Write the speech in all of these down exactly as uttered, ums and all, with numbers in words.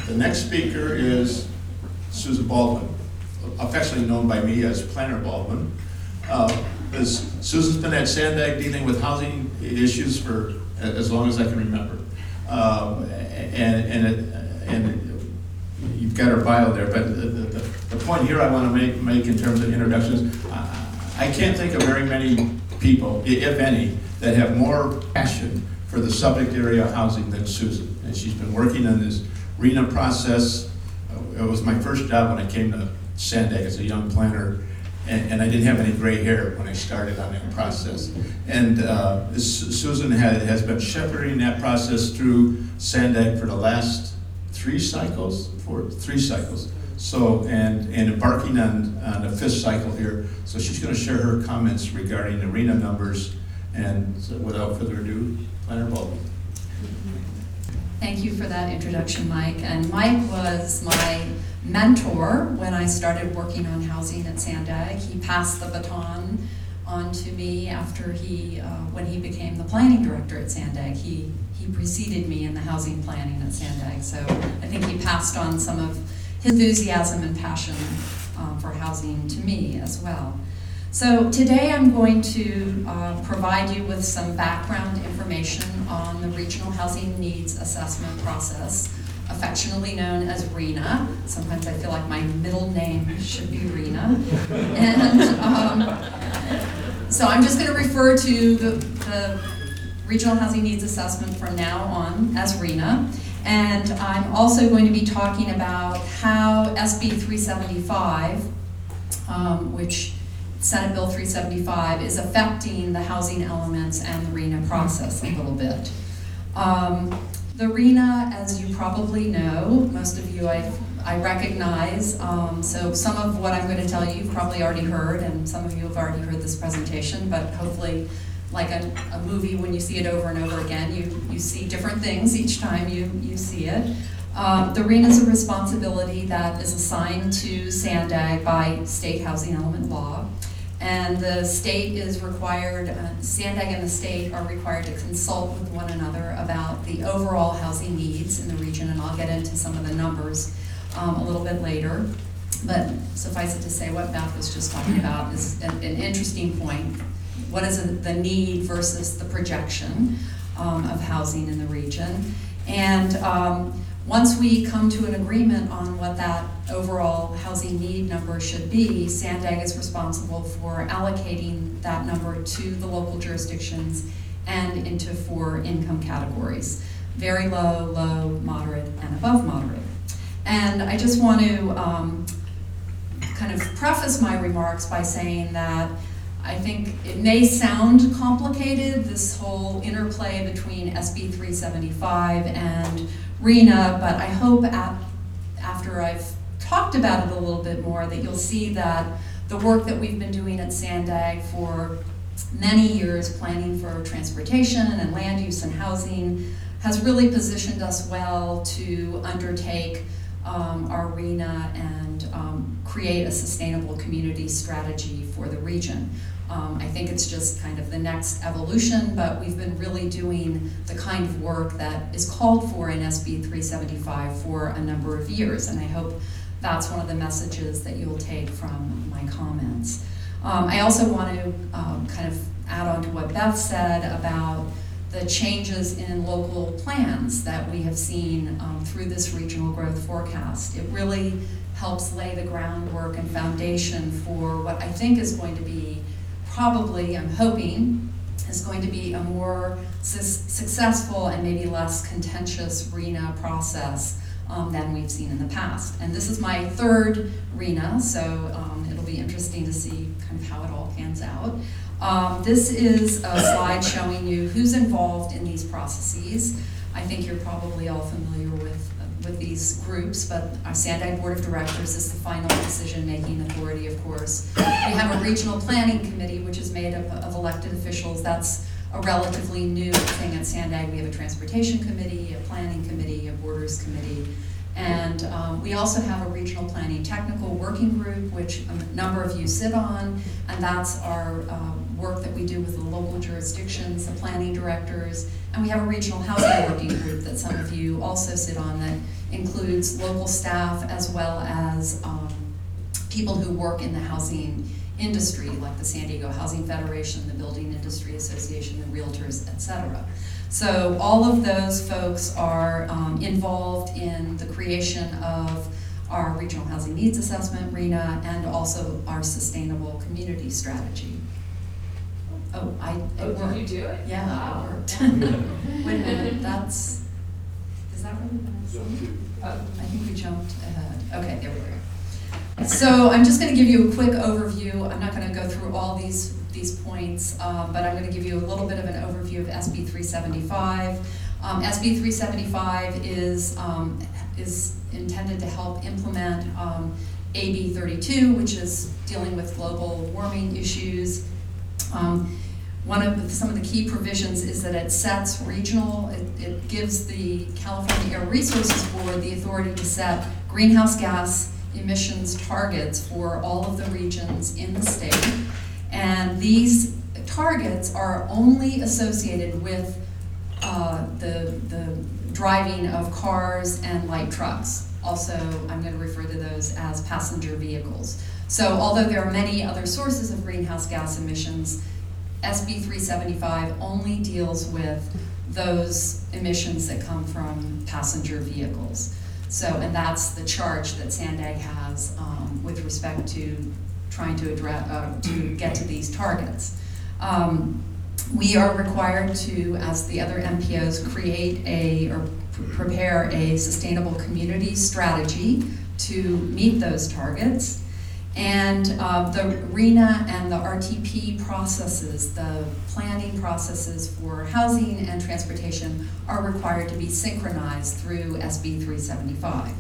The next speaker is Susan Baldwin, affectionately known by me as Planner Baldwin. Uh, as Susan's been at Sandag dealing with housing issues for as long as I can remember. Um, and, and, it, and you've got her bio there, but the, the, the point here I want to make, make in terms of introductions, I, I can't think of very many people, if any, that have more passion for the subject area of housing than Susan. And she's been working on this RHNA process. It was my first job when I came to Sandag as a young planner, and, and I didn't have any gray hair when I started on that process. And uh, Susan had, has been shepherding that process through Sandag for the last three cycles, four, three cycles. So, and, and embarking on, on the fifth cycle here. So she's going to share her comments regarding the RHNA numbers. And so without further ado, Planner Baldwin. Thank you for that introduction, Mike. And Mike was my mentor when I started working on housing at Sandag. He passed the baton on to me after he, uh, when he became the planning director at Sandag. He, he preceded me in the housing planning at Sandag. So I think he passed on some of his enthusiasm and passion um, for housing to me as well. So today I'm going to uh, provide you with some background information on the Regional Housing Needs Assessment process, affectionately known as RHNA. Sometimes I feel like my middle name should be RHNA. And um, so I'm just going to refer to the, the Regional Housing Needs Assessment from now on as RHNA. And I'm also going to be talking about how S B three seventy-five, um, which Senate Bill three seventy-five, is affecting the housing elements and the RHNA process a little bit. Um, the RHNA, as you probably know, most of you I, I recognize, um, so some of what I'm going to tell you you've probably already heard, and some of you have already heard this presentation, but hopefully, like a, a movie, when you see it over and over again, you, you see different things each time you, you see it. Um, the RHNA is a responsibility that is assigned to Sandag by state housing element law. And the state is required, uh, Sandag and the state are required to consult with one another about the overall housing needs in the region, and I'll get into some of the numbers um, a little bit later. But suffice it to say, what Beth was just talking about is an, an interesting point. What is the need versus the projection um, of housing in the region? And um, once we come to an agreement on what that overall housing need number should be, Sandag is responsible for allocating that number to the local jurisdictions and into four income categories: very low, low, moderate, and above moderate. And I just want to um, kind of preface my remarks by saying that I think it may sound complicated, this whole interplay between S B three seventy-five and RHNA, but I hope at, after I've talked about it a little bit more that you'll see that the work that we've been doing at Sandag for many years, planning for transportation and land use and housing, has really positioned us well to undertake um, our RHNA and um, create a sustainable community strategy for the region. Um, I think it's just kind of the next evolution, but we've been really doing the kind of work that is called for in S B three seventy-five for a number of years, and I hope that's one of the messages that you'll take from my comments. Um, I also want to um, kind of add on to what Beth said about the changes in local plans that we have seen um, through this regional growth forecast. It really helps lay the groundwork and foundation for what I think is going to be probably, I'm hoping, is going to be a more su- successful and maybe less contentious RHNA process um, than we've seen in the past. And this is my third RHNA, so um, it'll be interesting to see kind of how it all pans out. Um, this is a slide showing you who's involved in these processes. I think you're probably all familiar with with these groups, but our Sandag Board of Directors is the final decision-making authority, of course. We have a regional planning committee, which is made up of elected officials. That's a relatively new thing at Sandag. We have a transportation committee, a planning committee, a borders committee, and um, we also have a regional planning technical working group, which a number of you sit on, and that's our um, work that we do with the local jurisdictions, the planning directors, and we have a regional housing working group that some of you also sit on that includes local staff as well as um, people who work in the housing industry, like the San Diego Housing Federation, the Building Industry Association, the Realtors, et cetera. So all of those folks are um, involved in the creation of our Regional Housing Needs Assessment, RHNA, and also our Sustainable Community Strategy. Oh, I, it Oh, worked. did you do it? Yeah, Wow. it worked. Wait a minute, that's, is that really the next one? Oh. I think we jumped ahead. Okay, there we go. So I'm just going to give you a quick overview. I'm not going to go through all these, these points, um, but I'm going to give you a little bit of an overview of S B three seventy-five. Um, S B three seventy-five is, um, is intended to help implement um, A B thirty-two, which is dealing with global warming issues. Um, One of the, some of the key provisions is that it sets regional, it, it gives the California Air Resources Board the authority to set greenhouse gas emissions targets for all of the regions in the state. And these targets are only associated with uh, the, the driving of cars and light trucks. Also, I'm going to refer to those as passenger vehicles. So although there are many other sources of greenhouse gas emissions, S B three seventy-five only deals with those emissions that come from passenger vehicles. So, and that's the charge that SANDAG has um, with respect to trying to address, uh, to get to these targets. Um, we are required to, as the other M P Os, create a, or pr prepare a sustainable community strategy to meet those targets. And uh, the RHNA and the R T P processes, the planning processes for housing and transportation, are required to be synchronized through S B three seventy-five.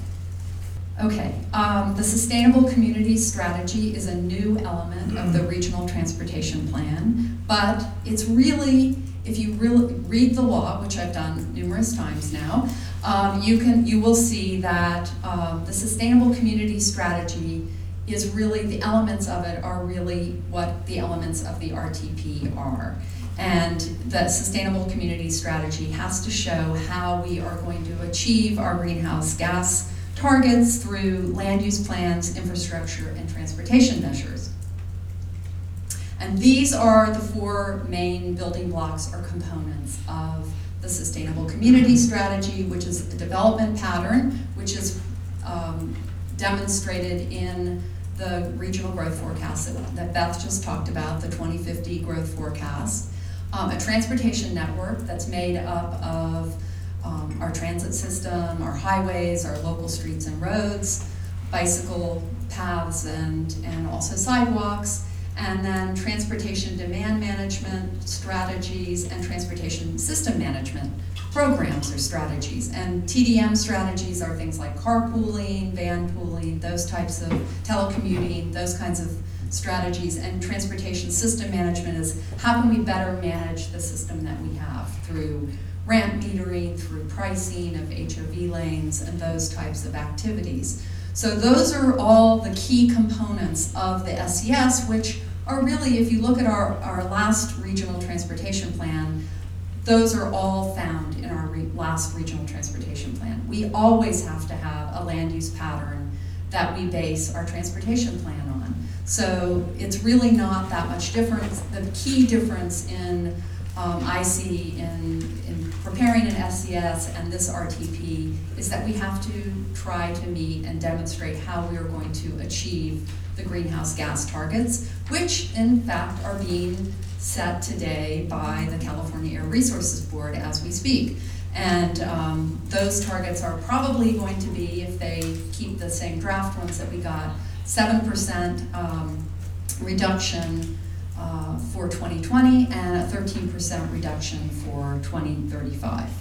Okay, um, the Sustainable Community Strategy is a new element of the Regional Transportation Plan, but it's really, if you really read the law, which I've done numerous times now, um, you can, you will see that um, the Sustainable Community Strategy is really, the elements of it are really what the elements of the R T P are. And the Sustainable Community Strategy has to show how we are going to achieve our greenhouse gas targets through land use plans, infrastructure, and transportation measures. And these are the four main building blocks or components of the Sustainable Community Strategy, which is the development pattern, which is um, demonstrated in the regional growth forecast that, that Beth just talked about, the twenty fifty growth forecast. Um, a transportation network that's made up of um, our transit system, our highways, our local streets and roads, bicycle paths and, and also sidewalks, and then transportation demand management strategies and transportation system management programs or strategies. And T D M strategies are things like carpooling, van pooling, those types of telecommuting, those kinds of strategies. And transportation system management is how can we better manage the system that we have through ramp metering, through pricing of H O V lanes, and those types of activities. So those are all the key components of the S C S, which are really, if you look at our, our last regional transportation plan, those are all found in our re last regional transportation plan. We always have to have a land use pattern that we base our transportation plan on. So it's really not that much difference. The key difference in um, I see in, in preparing an S C S and this R T P is that we have to try to meet and demonstrate how we are going to achieve the greenhouse gas targets, which in fact are being set today by the California Air Resources Board as we speak. And um, those targets are probably going to be, if they keep the same draft ones that we got, seven percent um, reduction uh, for twenty twenty and a thirteen percent reduction for twenty thirty-five.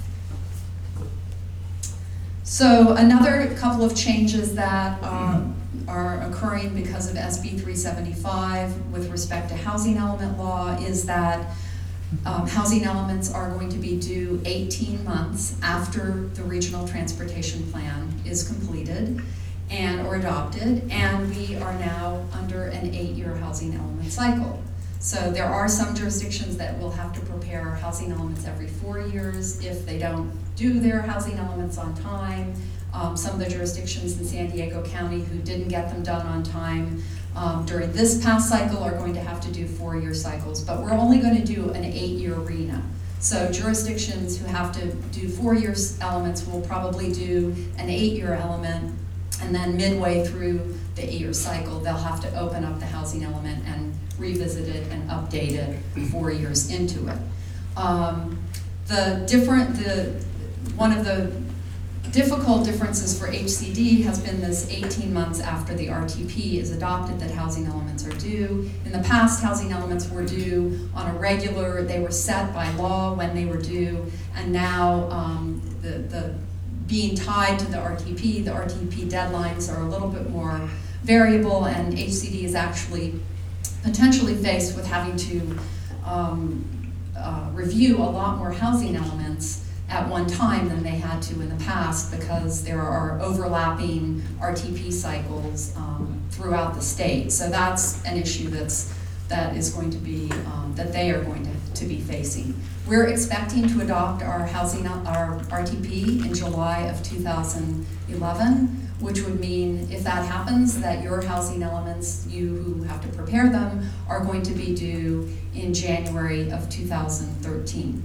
So another couple of changes that um, are occurring because of S B three seventy-five with respect to housing element law is that um, housing elements are going to be due eighteen months after the regional transportation plan is completed and or adopted, and we are now under an eight-year housing element cycle. So there are some jurisdictions that will have to prepare housing elements every four years if they don't do their housing elements on time. Um, some of the jurisdictions in San Diego County who didn't get them done on time um, during this past cycle are going to have to do four-year cycles, but we're only going to do an eight-year RHNA. So jurisdictions who have to do four-year elements will probably do an eight-year element, and then midway through the eight-year cycle, they'll have to open up the housing element and revisit it and update it four years into it. Um, the different, the one of the difficult differences for H C D has been this eighteen months after the R T P is adopted that housing elements are due. In the past, housing elements were due on a regular, they were set by law when they were due, and now um, the, the being tied to the R T P, the R T P deadlines are a little bit more variable, and H C D is actually potentially faced with having to um, uh, review a lot more housing elements at one time than they had to in the past, because there are overlapping R T P cycles um, throughout the state. So that's an issue that's that is going to be um, that they are going to, to be facing. We're expecting to adopt our housing our R T P in July of two thousand eleven, which would mean, if that happens, that your housing elements, you who have to prepare them, are going to be due in January of two thousand thirteen.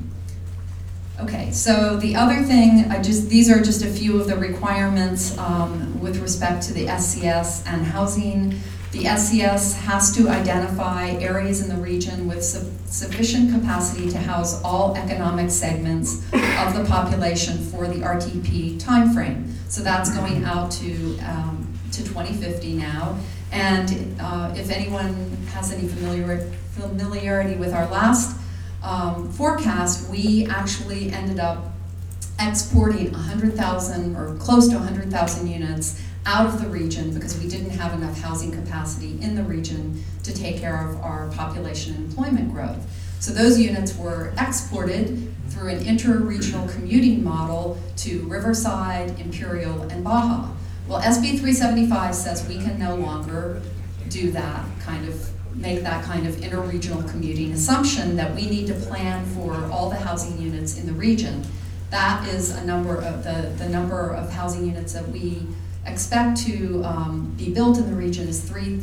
Okay, so the other thing, I just these are just a few of the requirements um, with respect to the S C S and housing. The S C S has to identify areas in the region with su sufficient capacity to house all economic segments of the population for the R T P timeframe. So that's going out to, um, to twenty fifty now. And uh, if anyone has any familiar, familiarity with our last Um, forecast, we actually ended up exporting one hundred thousand or close to one hundred thousand units out of the region because we didn't have enough housing capacity in the region to take care of our population and employment growth. So those units were exported through an inter-regional commuting model to Riverside, Imperial, and Baja. Well, S B three seventy-five says we can no longer do that kind of make that kind of inter-regional commuting assumption, that we need to plan for all the housing units in the region. That is a number of the, the number of housing units that we expect to um, be built in the region is three,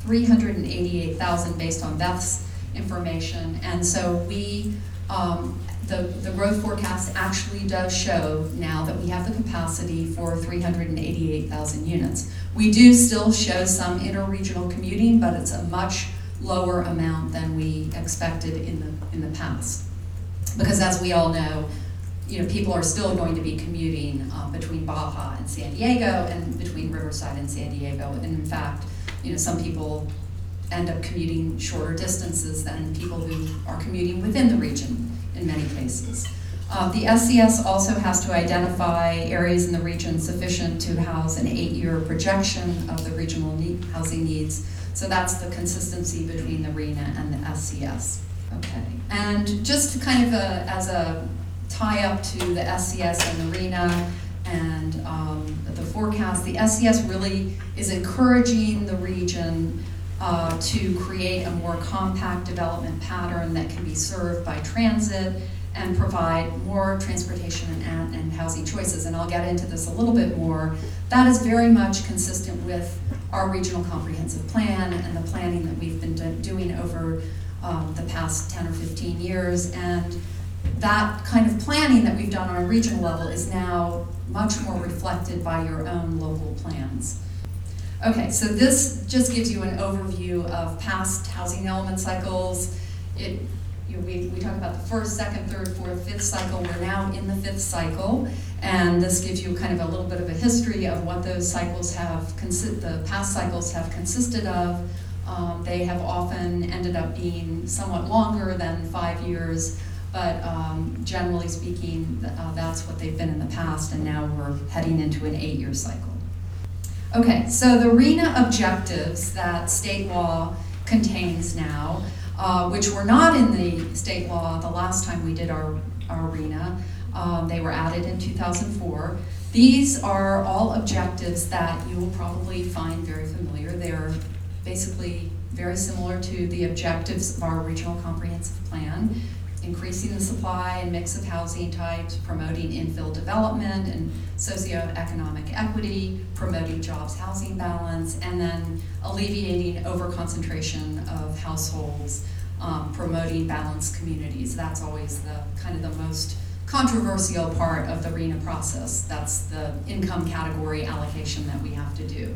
388,000 based on Beth's information. And so we, um, the, the growth forecast actually does show now that we have the capacity for three hundred eighty-eight thousand units. We do still show some inter-regional commuting, but it's a much lower amount than we expected in the in the past. Because as we all know, you know, people are still going to be commuting uh, between Baja and San Diego and between Riverside and San Diego. And in fact, you know, some people end up commuting shorter distances than people who are commuting within the region in many cases. Uh, the S C S also has to identify areas in the region sufficient to house an eight-year projection of the regional need, housing needs. So that's the consistency between the RHNA and the S C S. Okay, and just kind of a, as a tie-up to the S C S and the RHNA and um, the forecast, the S C S really is encouraging the region uh, to create a more compact development pattern that can be served by transit and provide more transportation and, and housing choices. And I'll get into this a little bit more. That is very much consistent with our regional comprehensive plan and the planning that we've been do doing over um, the past ten or fifteen years. And that kind of planning that we've done on a regional level is now much more reflected by your own local plans. Okay, so this just gives you an overview of past housing element cycles. It You know, we, we talk about the first, second, third, fourth, fifth cycle. We're now in the fifth cycle, and this gives you kind of a little bit of a history of what those cycles have, consi the past cycles have consisted of. Um, they have often ended up being somewhat longer than five years, but um, generally speaking, uh, that's what they've been in the past, and now we're heading into an eight-year cycle. Okay, so the RHNA objectives that state law contains now, Uh, which were not in the state law the last time we did our, our RHNA. Um, they were added in two thousand four. These are all objectives that you will probably find very familiar. They're basically very similar to the objectives of our regional comprehensive plan. increasing the supply and mix of housing types, promoting infill development and socioeconomic equity, promoting jobs housing balance, and then alleviating overconcentration of households, um, promoting balanced communities. That's always the kind of the most controversial part of the RHNA process. That's the income category allocation that we have to do.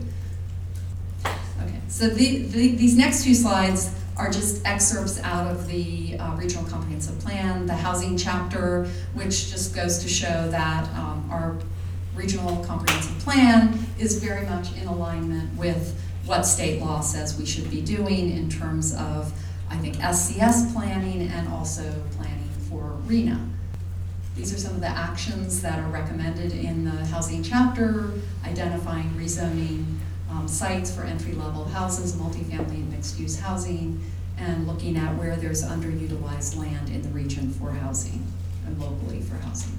Okay, so the, the, these next two slides are just excerpts out of the uh, Regional Comprehensive Plan, the housing chapter, which just goes to show that um, our Regional Comprehensive Plan is very much in alignment with what state law says we should be doing in terms of, I think, S C S planning and also planning for RHNA. These are some of the actions that are recommended in the housing chapter, identifying rezoning um, sites for entry-level houses, multifamily and mixed-use housing, and looking at where there's underutilized land in the region for housing and locally for housing.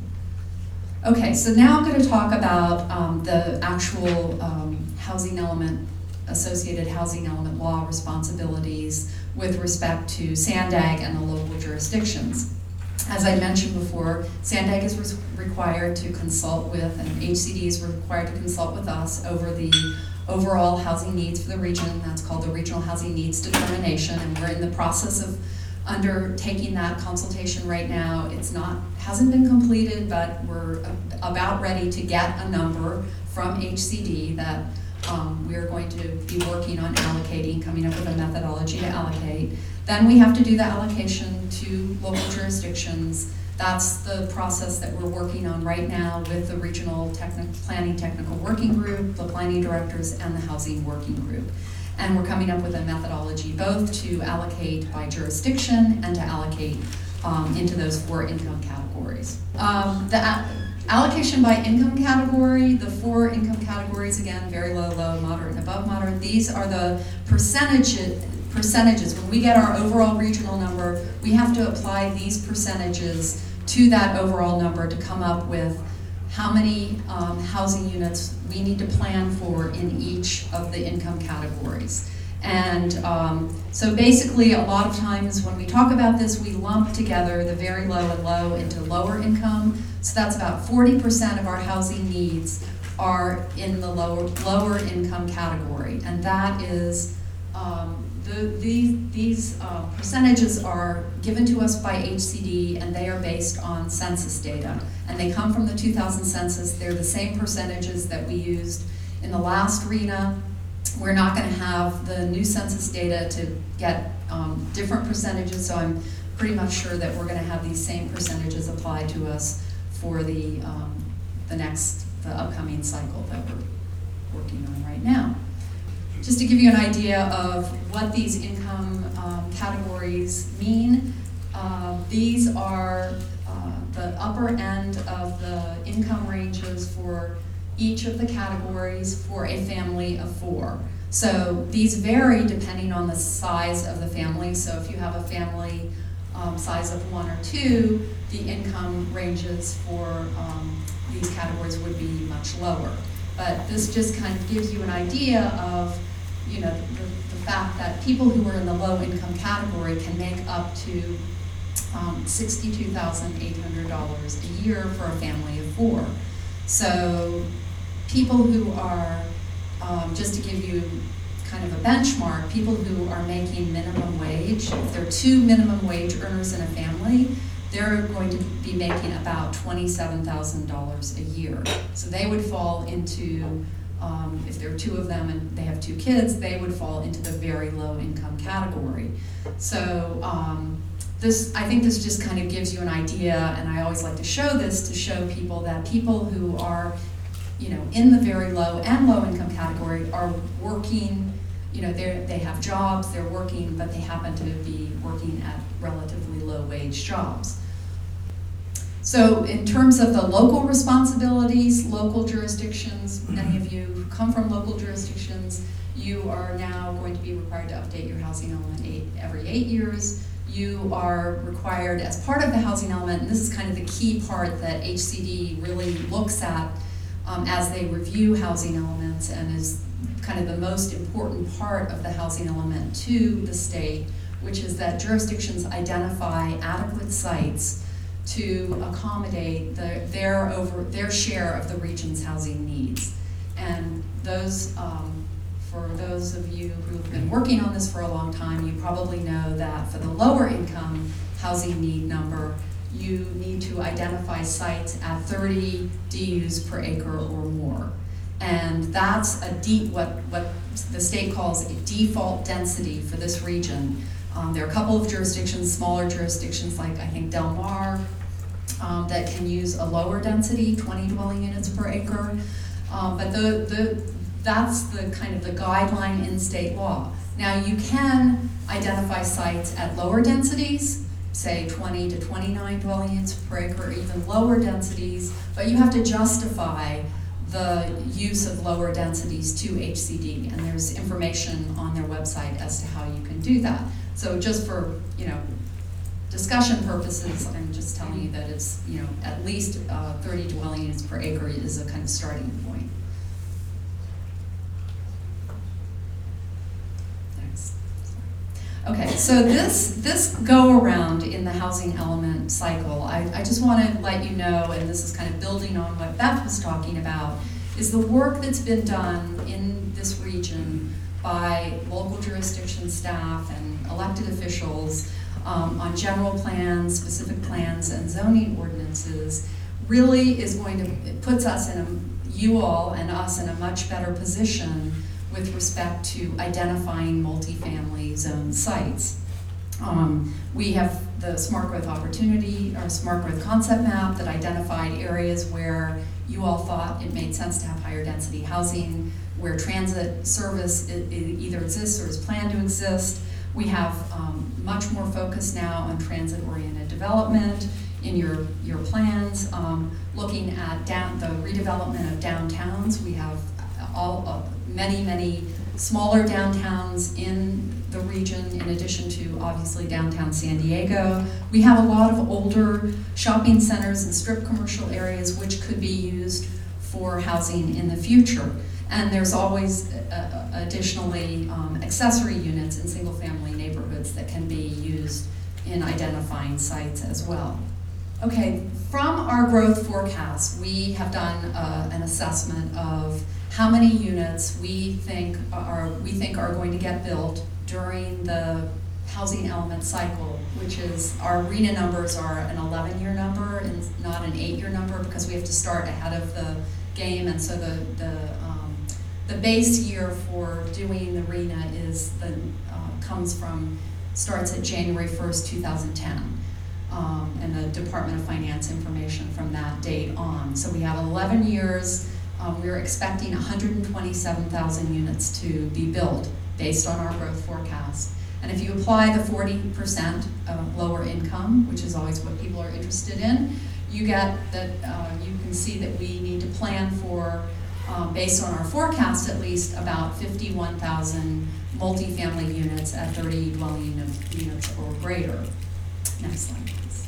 Okay, so now I'm going to talk about um, the actual um, housing element, associated housing element law responsibilities with respect to SANDAG and the local jurisdictions. As I mentioned before, SANDAG is re- required to consult with, and H C D is required to consult with us over the overall housing needs for the region. That's called the Regional Housing Needs Determination, and we're in the process of undertaking that consultation right now. It's not, hasn't been completed, but we're about ready to get a number from H C D that um, we're going to be working on allocating, coming up with a methodology to allocate. Then we have to do the allocation to local jurisdictions. That's the process that we're working on right now with the Regional Techni- Planning Technical Working Group, the planning directors, and the Housing Working Group. And we're coming up with a methodology both to allocate by jurisdiction and to allocate um, into those four income categories. Um, the a- allocation by income category, the four income categories, again, very low, low, moderate, and above moderate, these are the percentages percentages. When we get our overall regional number, we have to apply these percentages to that overall number to come up with how many um, housing units we need to plan for in each of the income categories. And um, so basically, a lot of times when we talk about this, we lump together the very low and low into lower income. So that's about forty percent of our housing needs are in the lower, lower income category. And that is um, The, these these uh, percentages are given to us by H C D, and they are based on census data. And they come from the two thousand census. They're the same percentages that we used in the last RHNA. We're not going to have the new census data to get um, different percentages, so I'm pretty much sure that we're going to have these same percentages applied to us for the, um, the next, the upcoming cycle that we're working on right now. Just to give you an idea of what these income um, categories mean, uh, these are uh, the upper end of the income ranges for each of the categories for a family of four. So these vary depending on the size of the family. So if you have a family um, size of one or two, the income ranges for um, these categories would be much lower. But this just kind of gives you an idea of, you know, the, the fact that people who are in the low income category can make up to um, sixty-two thousand eight hundred dollars a year for a family of four. So people who are, um, just to give you kind of a benchmark, people who are making minimum wage, if there are two minimum wage earners in a family, they're going to be making about twenty-seven thousand dollars a year. So they would fall into, Um, if there are two of them and they have two kids, they would fall into the very low income category. So um, this, I think this just kind of gives you an idea, and I always like to show this to show people that people who are, you know, in the very low and low income category are working, you know, they they have jobs, they're working, but they happen to be working at relatively low wage jobs. So in terms of the local responsibilities, local jurisdictions, many of you who come from local jurisdictions, you are now going to be required to update your housing element eight, every eight years. You are required as part of the housing element, and this is kind of the key part that H C D really looks at um, as they review housing elements, and is kind of the most important part of the housing element to the state, which is that jurisdictions identify adequate sites to accommodate the, their over their share of the region's housing needs. And those, um, for those of you who've been working on this for a long time, you probably know that for the lower income housing need number, you need to identify sites at thirty D Us per acre or more. And that's a deep, what, what the state calls a default density for this region. Um, there are a couple of jurisdictions, smaller jurisdictions like I think Del Mar, um, that can use a lower density, twenty dwelling units per acre. Um, but the, the, that's the kind of the guideline in state law. Now you can identify sites at lower densities, say twenty to twenty-nine dwelling units per acre, or even lower densities, but you have to justify the use of lower densities to H C D, and there's information on their website as to how you can do that. So just for, you know, discussion purposes, I'm just telling you that it's, you know, at least uh, thirty dwelling units per acre is a kind of starting point. Next. Okay, so this this go around in the housing element cycle, I, I just want to let you know, and this is kind of building on what Beth was talking about, is the work that's been done in this region by local jurisdiction staff and elected officials um, on general plans, specific plans, and zoning ordinances really is going to, it puts us in a, you all and us in a much better position with respect to identifying multifamily zone sites. Um, we have the Smart Growth Opportunity, or Smart Growth Concept Map that identified areas where you all thought it made sense to have higher density housing, where transit service it, it either exists or is planned to exist. We have um, much more focus now on transit-oriented development in your, your plans, um, looking at down, the redevelopment of downtowns. We have all uh, many, many smaller downtowns in the region, in addition to obviously downtown San Diego. We have a lot of older shopping centers and strip commercial areas which could be used for housing in the future. And there's always uh, additionally um, accessory units in single family neighborhoods that can be used in identifying sites as well. Okay, from our growth forecast, we have done uh, an assessment of how many units we think are we think are going to get built during the housing element cycle, which is our R E N A numbers are an eleven year number and not an eight year number because we have to start ahead of the game, and so the the um, the base year for doing the R E N A is the uh, comes from starts at January first, two thousand ten. Um, and the Department of Finance information from that date on. So we have eleven years. Um, we're expecting one hundred twenty-seven thousand units to be built based on our growth forecast. And if you apply the forty percent of lower income, which is always what people are interested in, you get that uh, you can see that we need to plan for, um, based on our forecast at least, about fifty-one thousand multifamily units at thirty dwelling unit, units or greater. Next slide, please.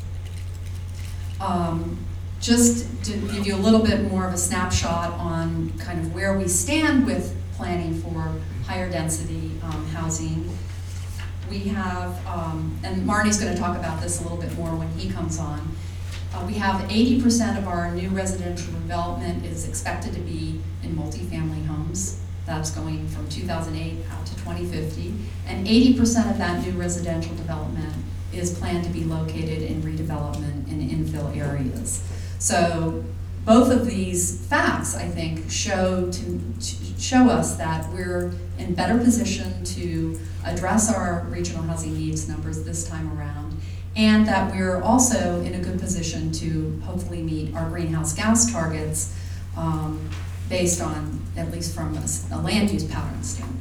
Um, just to give you a little bit more of a snapshot on kind of where we stand with planning for higher density um, housing. We have, um, and Marnie's going to talk about this a little bit more when he comes on. Uh, we have eighty percent of our new residential development is expected to be in multifamily homes. That's going from two thousand eight out to twenty fifty. And eighty percent of that new residential development is planned to be located in redevelopment in infill areas. So both of these facts, I think, show to, to show us that we're in better position to address our regional housing needs numbers this time around, and that we're also in a good position to hopefully meet our greenhouse gas targets um, based on, at least from a, a land use pattern standpoint.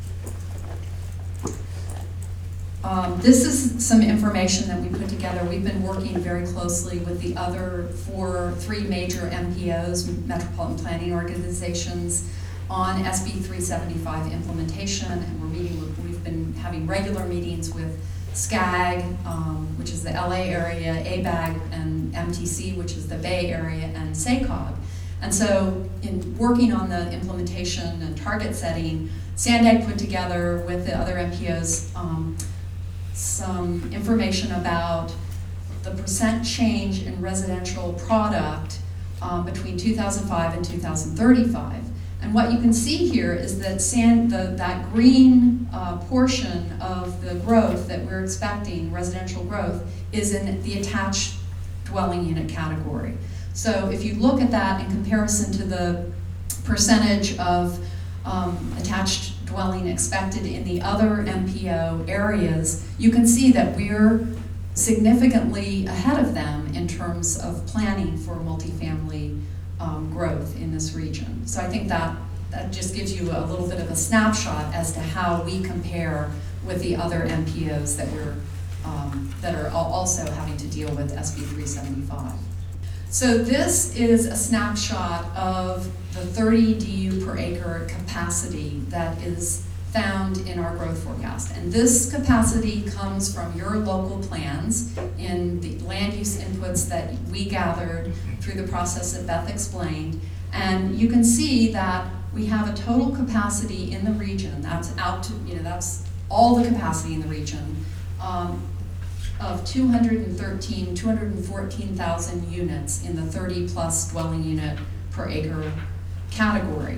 Um, this is some information that we put together. We've been working very closely with the other four, three major M P Os, Metropolitan Planning Organizations, on S B three seventy-five implementation, and we're meeting with, we've been having regular meetings with SCAG, um, which is the L A area, A B A G, and M T C, which is the Bay Area, and SACOG. And so in working on the implementation and target setting, SANDAG put together with the other M P Os um, some information about the percent change in residential product um, between two thousand five and two thousand thirty-five. And what you can see here is that sand, the, that green uh, portion of the growth that we're expecting, residential growth, is in the attached dwelling unit category. So if you look at that in comparison to the percentage of um, attached dwelling expected in the other M P O areas, you can see that we're significantly ahead of them in terms of planning for multifamily um, growth in this region. So I think that, that just gives you a little bit of a snapshot as to how we compare with the other M P Os that we're um, that are al- also having to deal with S B three seventy-five. So this is a snapshot of the thirty D U per acre capacity that is found in our growth forecast. And this capacity comes from your local plans in the land use inputs that we gathered through the process that Beth explained. And you can see that we have a total capacity in the region, that's out to, you know, that's all the capacity in the region, um, of two hundred thirteen, two hundred fourteen thousand units in the thirty plus dwelling unit per acre category.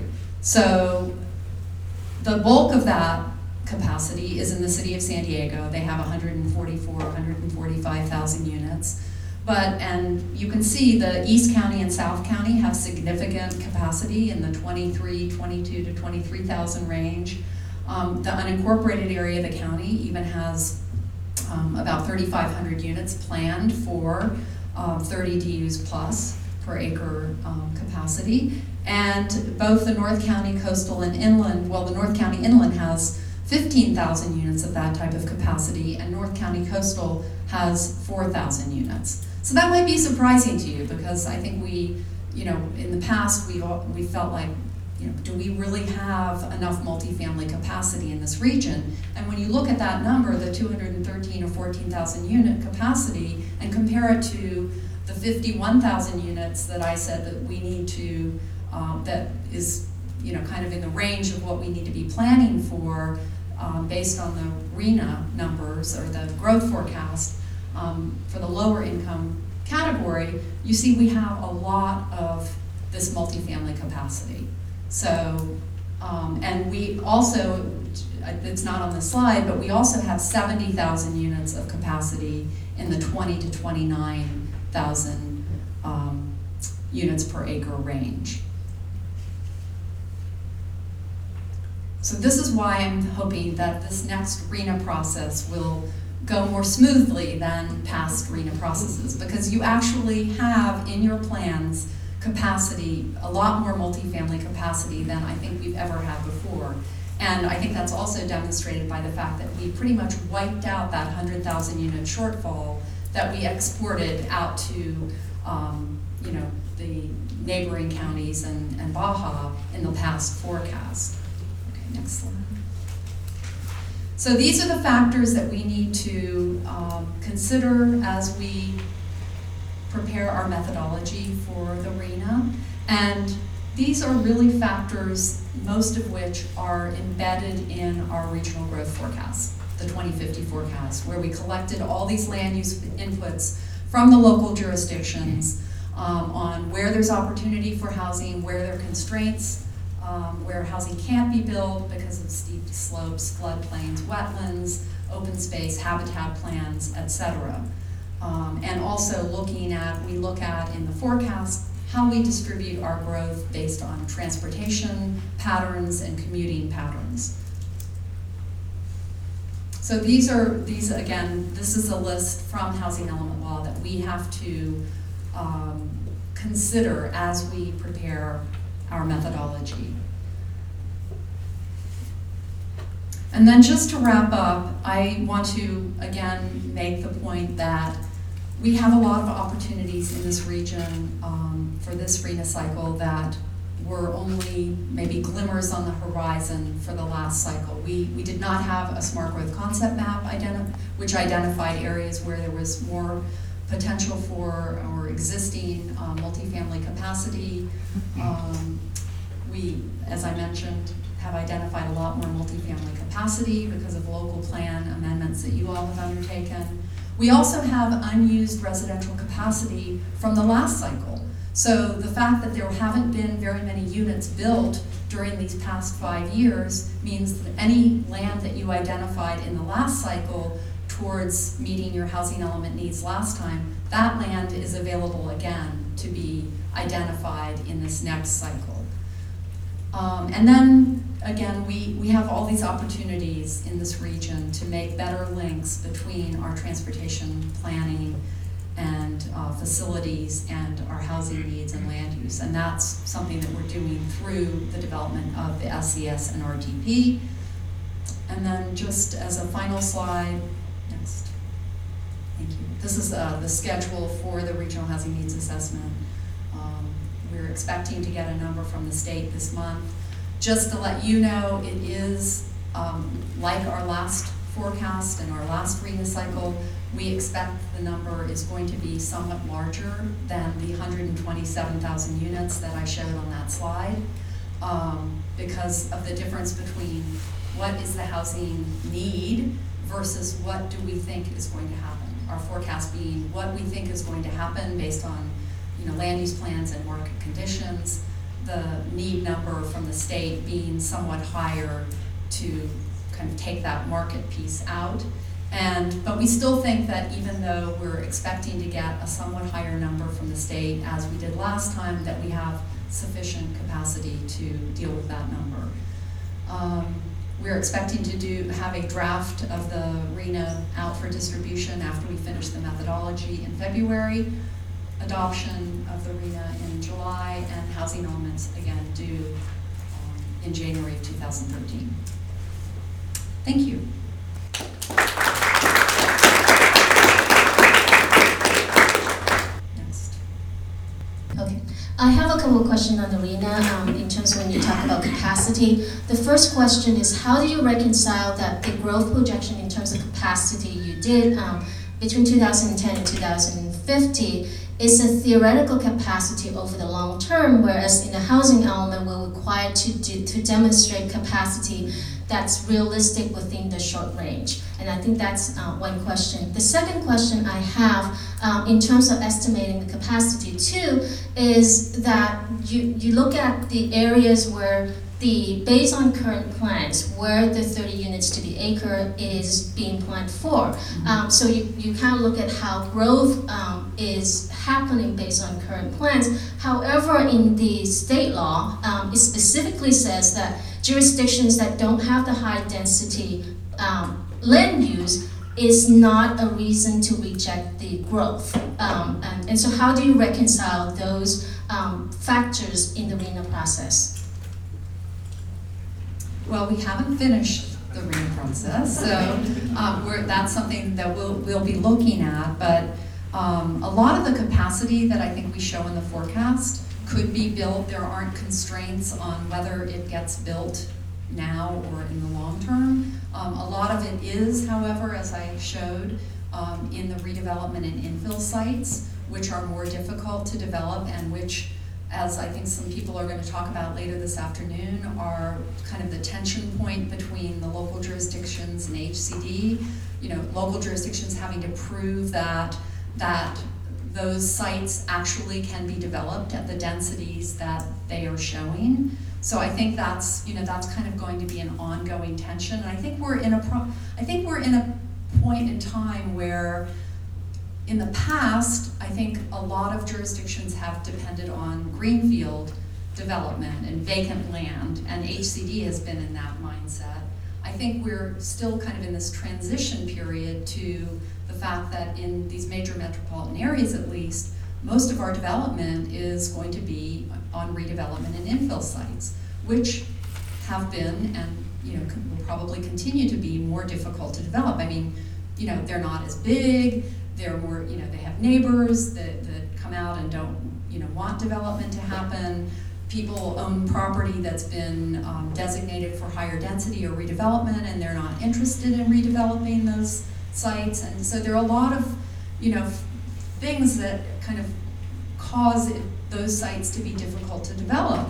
So the bulk of that capacity is in the city of San Diego. They have one hundred forty-four, one hundred forty-five thousand units. But, and you can see the East County and South County have significant capacity in the twenty-three, twenty-two to twenty-three thousand range. Um, the unincorporated area of the county even has um, about thirty-five hundred units planned for uh, thirty D Us plus per acre um, capacity. And both the North County Coastal and Inland, well, the North County Inland has fifteen thousand units of that type of capacity, and North County Coastal has four thousand units. So that might be surprising to you, because I think we, you know, in the past, we we felt like, you know, do we really have enough multifamily capacity in this region? And when you look at that number, the two hundred thirteen or fourteen thousand unit capacity, and compare it to the fifty-one thousand units that I said that we need to, um, that is, you know, kind of in the range of what we need to be planning for, um, based on the R E N A numbers or the growth forecast um, for the lower income category, you see we have a lot of this multifamily capacity. So, um, and we also, it's not on the slide, but we also have seventy thousand units of capacity in the twenty to twenty-nine thousand um, units per acre range. So this is why I'm hoping that this next R E N A process will go more smoothly than past R E N A processes, because you actually have in your plans capacity, a lot more multifamily capacity than I think we've ever had before. And I think that's also demonstrated by the fact that we pretty much wiped out that one hundred thousand unit shortfall that we exported out to um, you know, the neighboring counties and, and Baja in the past forecast. Okay, next slide. So these are the factors that we need to um, consider as we prepare our methodology for the R E N A. And these are really factors, most of which are embedded in our regional growth forecast, the twenty fifty forecast, where we collected all these land use inputs from the local jurisdictions um, on where there's opportunity for housing, where there are constraints, um, where housing can't be built because of steep slopes, floodplains, wetlands, open space, habitat plans, et cetera. Um, and also looking at, we look at in the forecast how we distribute our growth based on transportation patterns and commuting patterns. So these are, these again, this is a list from Housing Element Law that we have to um, consider as we prepare our methodology. And then just to wrap up, I want to again make the point that we have a lot of opportunities in this region um, for this R E N A cycle that were only maybe glimmers on the horizon for the last cycle. We, we did not have a smart growth concept map identi- which identified areas where there was more potential for or existing uh, multifamily capacity. Um, we, as I mentioned, have identified a lot more multifamily capacity because of local plan amendments that you all have undertaken. We also have unused residential capacity from the last cycle. So the fact that there haven't been very many units built during these past five years means that any land that you identified in the last cycle towards meeting your housing element needs last time, that land is available again to be identified in this next cycle. Um, and then, again, we, we have all these opportunities in this region to make better links between our transportation planning and uh, facilities and our housing needs and land use. And that's something that we're doing through the development of the S E S and R D P. And then just as a final slide, next. Thank you. This is uh, the schedule for the Regional Housing Needs Assessment. Um, we're expecting to get a number from the state this month. Just to let you know, it is um, like our last forecast and our last RHNA cycle. We expect the number is going to be somewhat larger than the one hundred twenty-seven thousand units that I showed on that slide, um, because of the difference between what is the housing need versus what do we think is going to happen. Our forecast being what we think is going to happen based on, you know, land use plans and market conditions, the need number from the state being somewhat higher to kind of take that market piece out. And, but we still think that even though we're expecting to get a somewhat higher number from the state as we did last time, that we have sufficient capacity to deal with that number. Um, we're expecting to do have a draft of the RHNA out for distribution after we finish the methodology in February, adoption of the RHNA in July, and housing elements again due um, in January of two thousand thirteen. Thank you. Next. Okay, I have a couple of questions on the RHNA um, in terms of when you talk about capacity. The first question is, how do you reconcile that the growth projection in terms of capacity you did um, between two thousand ten and two thousand fifty is a theoretical capacity over the long term, whereas in the housing element we're required to do, to demonstrate capacity that's realistic within the short range. And I think that's uh, one question. The second question I have um, in terms of estimating the capacity too is that you, you look at the areas where the, based on current plans, where the thirty units to the acre is being planned for. Mm-hmm. Um, so you, you kind of look at how growth um, is happening based on current plans. However, in the state law, um, it specifically says that jurisdictions that don't have the high density um, land use is not a reason to reject the growth. Um, and, and so how do you reconcile those um, factors in the RHNA process? Well, we haven't finished the RHNA process, so um, we're, that's something that we'll, we'll be looking at, but um, a lot of the capacity that I think we show in the forecast could be built. There aren't constraints on whether it gets built now or in the long term. Um, a lot of it is, however, as I showed, um, in the redevelopment and infill sites, which are more difficult to develop and which, as I think some people are going to talk about later this afternoon, are kind of the tension point between the local jurisdictions and H C D. You know, local jurisdictions having to prove that that those sites actually can be developed at the densities that they are showing. So I think that's, you know, that's kind of going to be an ongoing tension. And I think we're in a pro I think we're in a point in time where in the past, I think a lot of jurisdictions have depended on greenfield development and vacant land, and H C D has been in that mindset. I think we're still kind of in this transition period to the fact that in these major metropolitan areas at least, most of our development is going to be on redevelopment and infill sites, which have been and you know will probably continue to be more difficult to develop. I mean, you know, they're not as big, they're more, you know, they have neighbors that, that come out and don't, you know, want development to happen. People own property that's been um, designated for higher density or redevelopment, and they're not interested in redeveloping those sites. And so there are a lot of, you know, things that kind of cause it, those sites to be difficult to develop.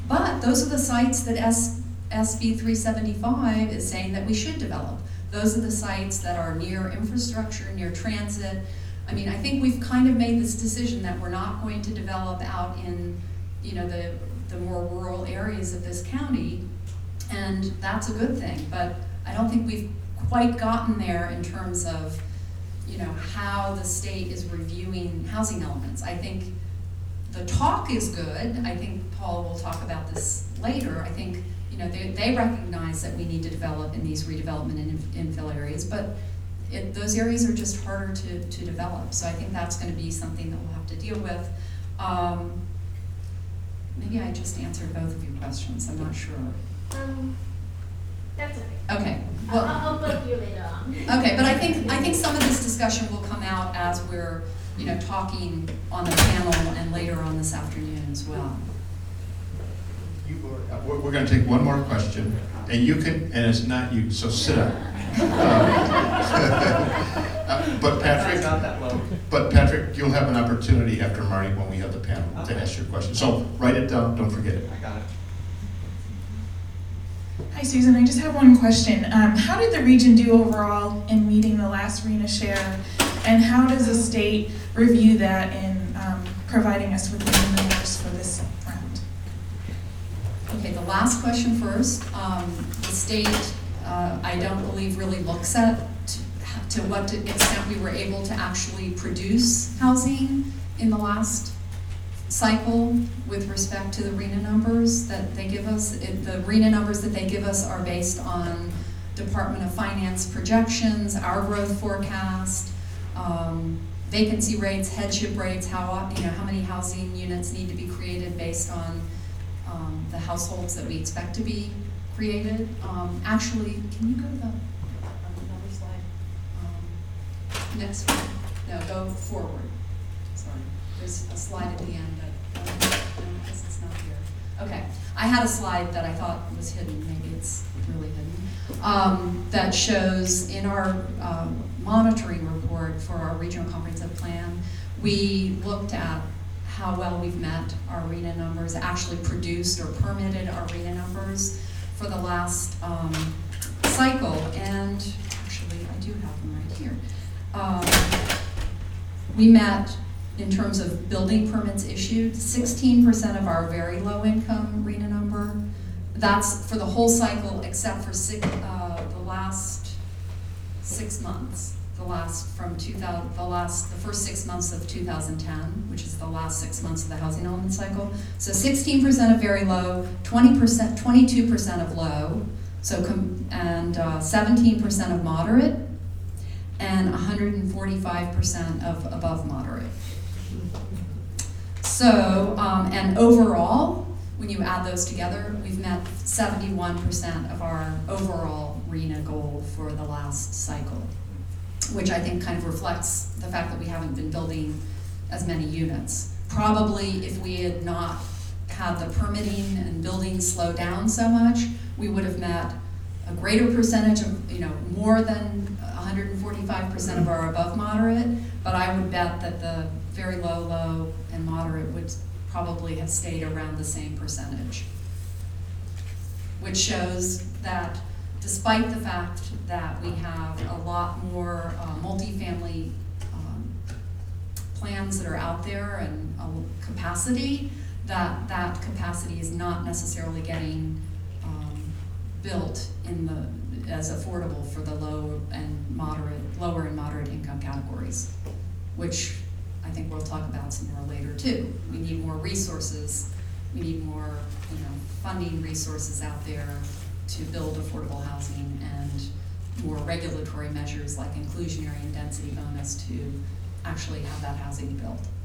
But those are the sites that S, SB three seventy-five is saying that we should develop. Those are the sites that are near infrastructure, near transit. I mean, I think we've kind of made this decision that we're not going to develop out in, you know, the, the more rural areas of this county, and that's a good thing. But I don't think we've quite gotten there in terms of, you know, how the state is reviewing housing elements. I think the talk is good. I think Paul will talk about this later. I think, you know, they, they recognize that we need to develop in these redevelopment and infill areas, but it, those areas are just harder to, to develop. So I think that's going to be something that we'll have to deal with. Um, maybe I just answered both of your questions. I'm not sure. Um, that's okay. Okay. I'll, Well, I'll book you later on. okay, but I think I think some of this discussion will come out as we're, you know, talking on the panel and later on this afternoon as well. You were- uh, We're, we're gonna take one more question, and you can, and it's not you, so sit up. Uh, But Patrick, Not that low. but Patrick, you'll have an opportunity after Marty when we have the panel to Okay. ask your question. So write it down, don't forget it. I got it. Hi Susan, I just have one question. Um, how did the region do overall in meeting the last RHNA share? And how does the state review that in um, providing us with the numbers for this round? Okay, the last question first. Um, the state, uh, I don't believe really looks at to, to what extent we were able to actually produce housing in the last cycle with respect to the RHNA numbers that they give us. It, the RHNA numbers that they give us are based on Department of Finance projections, our growth forecast, um, vacancy rates, headship rates, how, you know, how many housing units need to be created based on um, the households that we expect to be created. Um, actually, can you go to the another slide? Um, next one. No, go forward. Sorry. There's a slide at the end, but um, no, I guess it's not here. Okay, I had a slide that I thought was hidden, maybe it's really hidden, um, that shows in our um, monitoring report for our regional comprehensive plan, we looked at how well we've met our RHNA numbers, actually produced or permitted our RHNA numbers for the last um, cycle, and actually I do have them right here. Um, we met, in terms of building permits issued, sixteen percent of our very low income RHNA number. That's for the whole cycle except for six, uh, the last six months. The last from two thousand, the last, the first six months of two thousand ten, which is the last six months of the housing element cycle. So sixteen percent of very low, twenty percent, twenty-two percent of low, so com and uh, seventeen percent of moderate, and one hundred forty-five percent of above moderate. So, um, and overall, when you add those together, we've met seventy-one percent of our overall RHNA goal for the last cycle, which I think kind of reflects the fact that we haven't been building as many units. Probably if we had not had the permitting and building slow down so much, we would have met a greater percentage of, you know, more than one hundred forty-five percent of our above moderate, but I would bet that the very low, low, and moderate would probably have stayed around the same percentage, which shows that despite the fact that we have a lot more uh, multifamily um, plans that are out there and a capacity, that that capacity is not necessarily getting um, built in the as affordable for the low and moderate, lower and moderate income categories, which I think we'll talk about some more later too. We need more resources. We need more, you know, funding resources out there to build affordable housing, and more regulatory measures like inclusionary and density bonus to actually have that housing built.